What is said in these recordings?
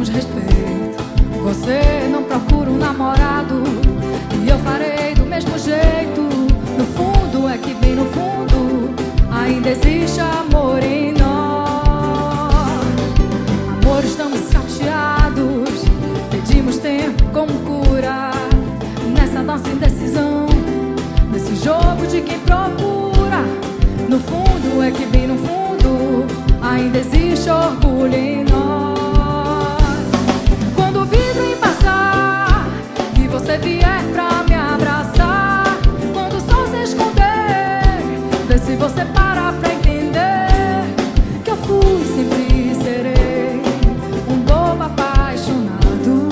prometemos respeito. Você não procura um namorado e eu farei do mesmo jeito. No fundo é que bem no fundo ainda existe amor em nós. Amor, estamos chateados, pedimos tempo como cura nessa nossa indecisão, nesse jogo de quem procura. No fundo é que bem no fundo ainda existe orgulho em nós. Quando o vidro embaçar e você vier pra me abraçar, quando o sol se esconder, vê se você para pra entender que eu fui, sempre serei um bobo apaixonado.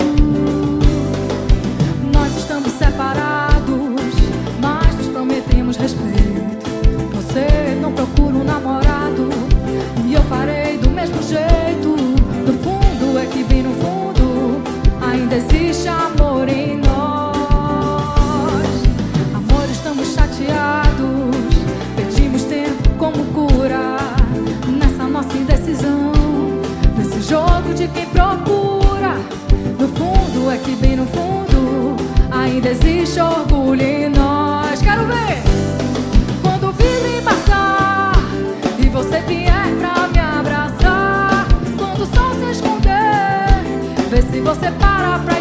Nós estamos separados, mas nos prometemos respeito. Você não procura um namorado e eu farei do mesmo jeito. No fundo é que bem no fundo ainda existe amor em nós. Amor, estamos chateados, pedimos tempo como cura nessa nossa indecisão, nesse jogo de quem procura. No fundo é que bem no fundo ainda existe orgulho em nós. Quero ver! Quando o vidro embaçar e você vier pra me abraçar, quando o sol se esconder, vê se você para pra